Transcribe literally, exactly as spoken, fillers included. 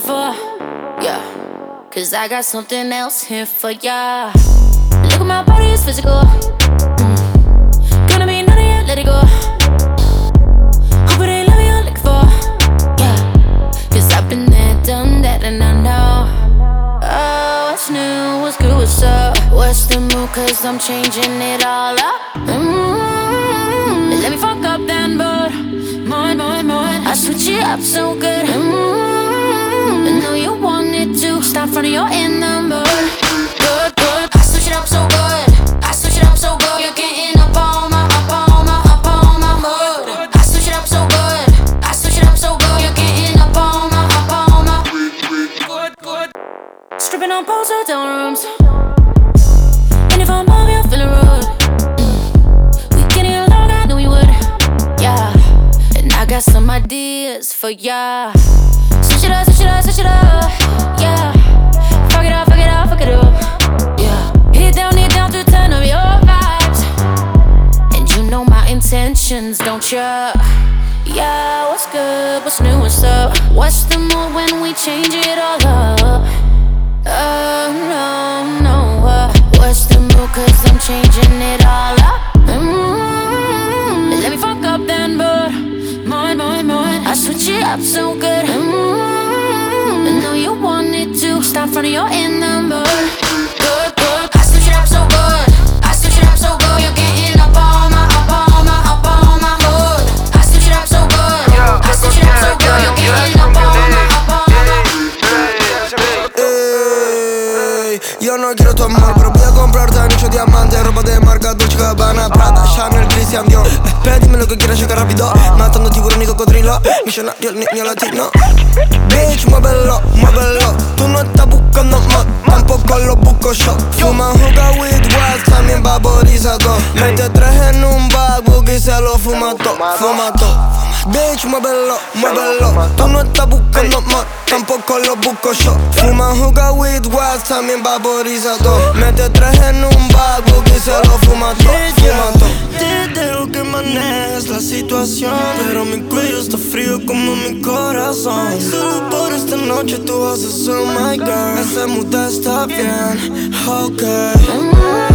looking for, yeah. Cause I got something else here for ya. Look at my body, it's physical. mm. Gonna be none of you, let it go. Hope it ain't love you're looking for, yeah. Cause I've been there, done that, and I know. Oh, what's new, what's good, what's up? What's the move, cause I'm changing it all up. mm. Let me fuck up then, but more, more, more. I switch it up so good. mm. I know you wanted to. Stop front of your in the mood. Good, good. I switch it up so good. I switch it up so good. You're getting up on my, up on my, up on my mood. I switch it up so good. I switch it up so good. You're getting up on my, up on my. Good, good. Stripping on poles, hotel rooms. And if I'm on me, I'm feeling rude. mm. We getting along, I knew we would. Yeah. And I got some ideas for ya. Switch it up, switch it up, switch it up. Yeah. Fuck it up, fuck it up, fuck it up. Yeah. Hit down, hit down to turn up your vibes. And you know my intentions, don't ya? Yeah, what's good, what's new, what's up? What's the mood when we change it all up? Oh, no, no, uh, what's the mood, cause I'm changing it all up. mm. Let me fuck up then, but more, more, more. I switch it up so good. mm. I know you wanted to. Stop front of your in the mood. Good, good. I switch it up so good. I switch it up so good. You're getting up on my, up on my, up on my mood. I switch it up so good. I switch it up so good. You're getting up on my, up on my. Ey, yo no quiero tu amor, pero voy a comprarte anillo diamante, ropa de marca Dolce Gabbana, Prada, Chanel, Christian Dior. Pedime lo que quieras, llega rápido. Matando tiburón y cocodrilo. Millonario, el niño latino. Bitch, muévelo, muévelo. Tú no estás buscando mod, tampoco lo busco yo. Fuma hookah with wax, también vaporizador. Mete tres en un bag, y se lo fuma todo, fuma todo. Bitch, muévelo, muévelo. Tú no estás buscando mod, tampoco lo busco yo. Fuma hookah with wax, también vaporizador. Mete tres en un bag, y se lo fuma todo, fuma todo. Te dejo que manejes la situación, pero mi cuello está frío como mi corazón. Solo por esta noche tú vas a ser my girl. Esta muda está bien, ok.